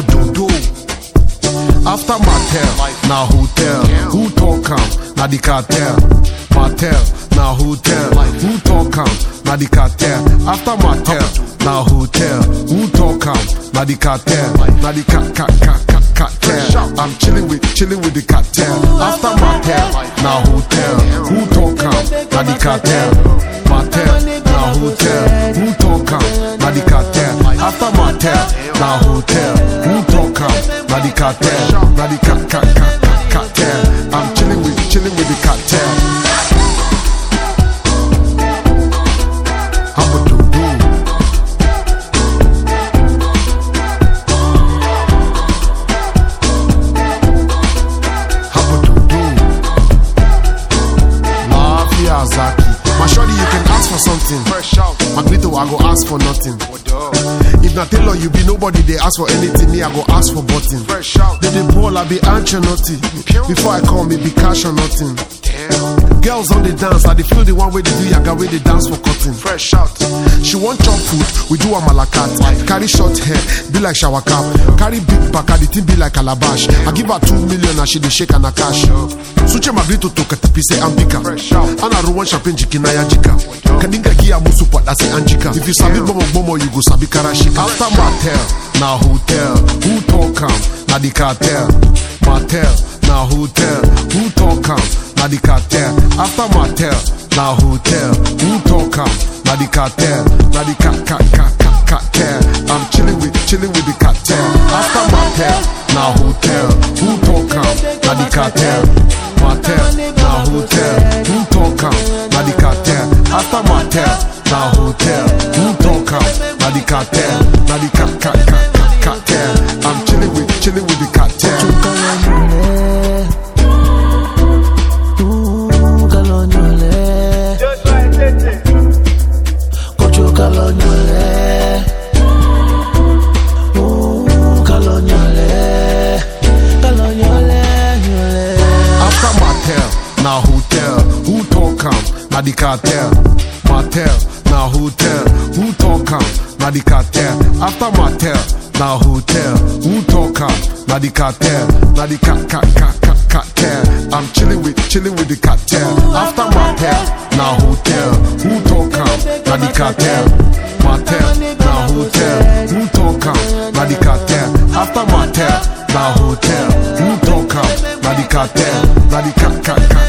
do do. After Mattel, na hotel. Who talk am? Na the cartel. Mattel, na hotel. Who talk am? Na the cartel. After Mattel, na hotel. Who talk am? Na the cartel. Na the cartel. I'm chilling with the cartel. After Mattel, na hotel. Who talk am? Na the cartel. Mattel, na hotel. Who talk am? Na the cartel. After Mattel, na hotel. Who talk am? Na the cartel. Na the cartel. I'm chilling with the cartel. How do do? How do do? Mafia Zaki. My shorty, you can ask for something. Fresh out. Magrito, I go ask for nothing. If not Taylor, you be nobody, they ask for anything. Me, I go ask for button. Fresh out. They ball, I be answer nothing. Before I call me, be cash or nothing. Damn. Girls on the dance, I they feel the one way they do yaga, way they dance for cotton. Fresh out. She want chop food, we do a malakat. Carry short hair, be like shower cap. Carry big back, the thing be like calabash. I give her 2 million and she dey shake and a cash. Suche Magrito to katipi say ambika. Fresh out. Ana ruwan champagne jikina ya jika. Kadinga gia musu pot that's anjika. If you sabi bomo, you go sabi karashika. After Mattel, na hotel. Who talk am? Na the cartel. Mattel, na hotel. Who talk am? Na the cartel. After Mattel, na hotel. Who talk am? Na the cartel. Na the cartel. I'm chilling with the cartel. After Mattel, na hotel. Who talk am? Na the cartel. Mattel, na hotel. Who talk am? Na the cartel. After Mattel, na hotel. Who talk am? Na the cartel. Na the cartel. I'm chilling with the cartel. After Mattel, na hotel. Who talk am? Na the cartel. Mattel, na hotel. Who talk am? Na the cartel. After Mattel, na hotel. Who talk am? Na the cartel. Na the cartel. I'm chilling with the cartel. After Mattel, na hotel. Who talk am? Na the cartel. Mattel, na hotel. Who talk am? Na the cartel. After Mattel, na hotel. Who talk am? Na the cartel. Na the cartel.